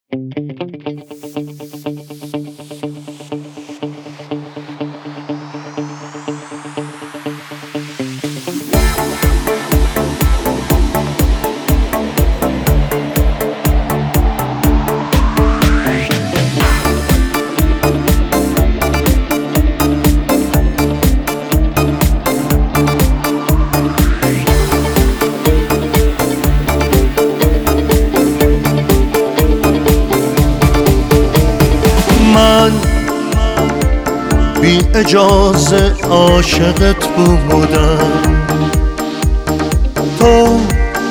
بی اجازه عاشقت بودم، تو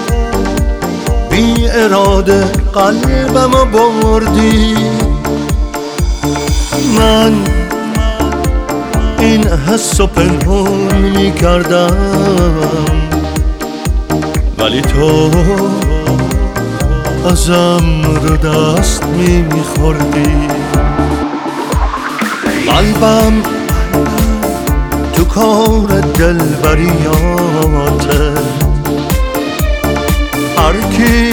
بی اراده قلبمو بردی. من این حسو پنهون میکردم، ولی تو ازم رو دست میخوردی. قلبم تو کار دلبریاته، هر کی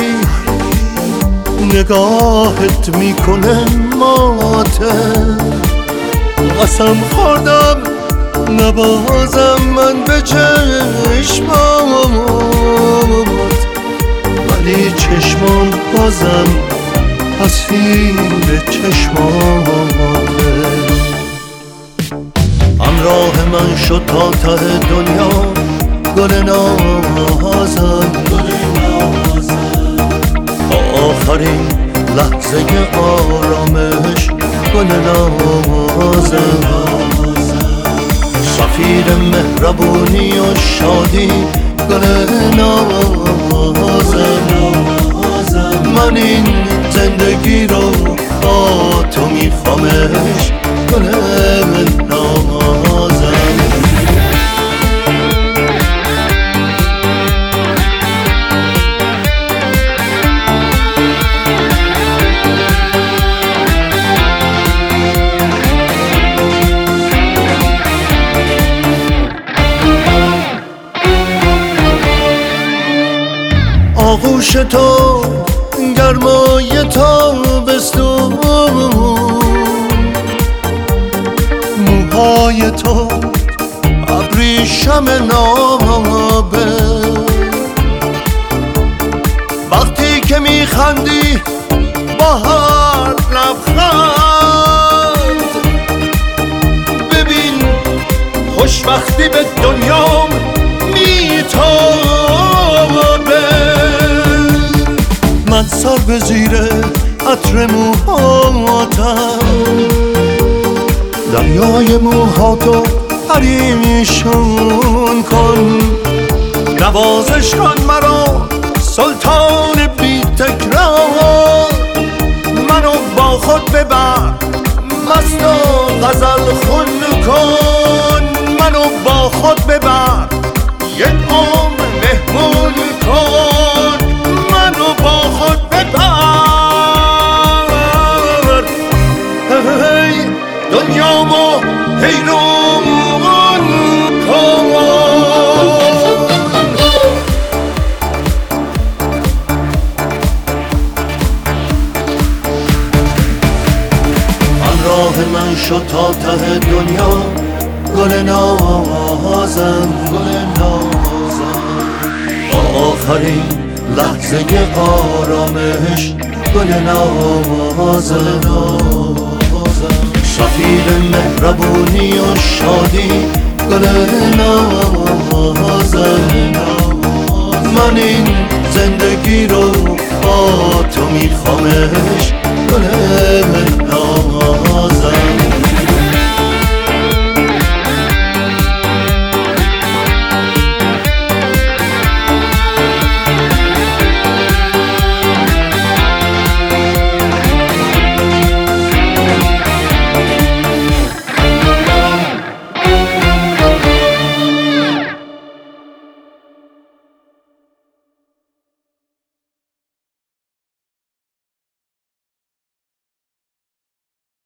نگاهت میکنه ماته. قسم خوردم نبازم من به چشمات، ولی چشمام بازم تصویر چشماته. همراه من شد تا ته دنیا گل نازم، تا آخرین لحظه آرامش گل نازم. سفیر مهربونی و شادی گل نازم. من این زندگی رو با تو میخوامش گل نازم. آغوش تو گرمای تابستون، موهای تو ابریشم نابه. وقتی که میخندی با هر لبخند، ببین خوشبختی به دنیام میتابه. من سر به زیر عطر موهاتم، دریای موهاتو پریشون کن. نوازش کن مرا سلطان بی تکرار، منو با خود ببر مست و غزل خون کن. منو با خود ببر یک عمر مهمون کن. منو با خود ببر، هی دنیامو حیرون کن. همراه من شد تا ته دنیا گل نازم، گل نازم. با آخرین لحظه آرامش گل نازم. سفیر مهربونی و شادی گل نازم. من این زندگی رو با تو میخوامش گل نازم.